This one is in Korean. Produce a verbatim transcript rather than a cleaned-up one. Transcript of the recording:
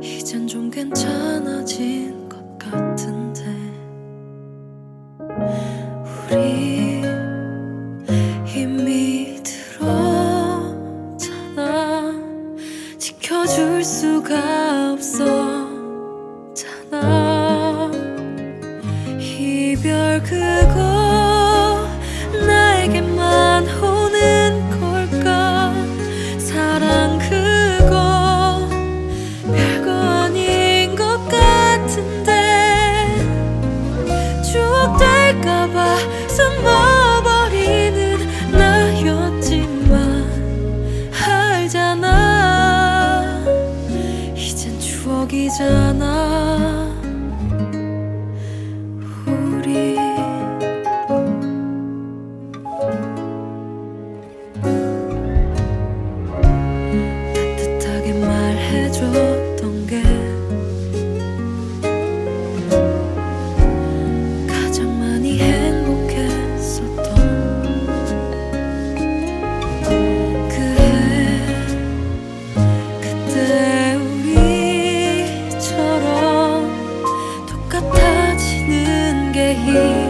이젠 좀 괜찮아진 것 같은데 우리 이미 들었잖아. 지켜줄 수가 없었잖아. 이별 그거 나에게만 오는 걸까? 사랑 그거 별거 아닌 것 같은데 추억 될까봐 숨어버리는 나였지만 알잖아 이젠 추억이잖아. 우리 따뜻하게 말해줬던 게 가장 많이 행복했었던. 그래 그때 우리처럼 똑같아지는 게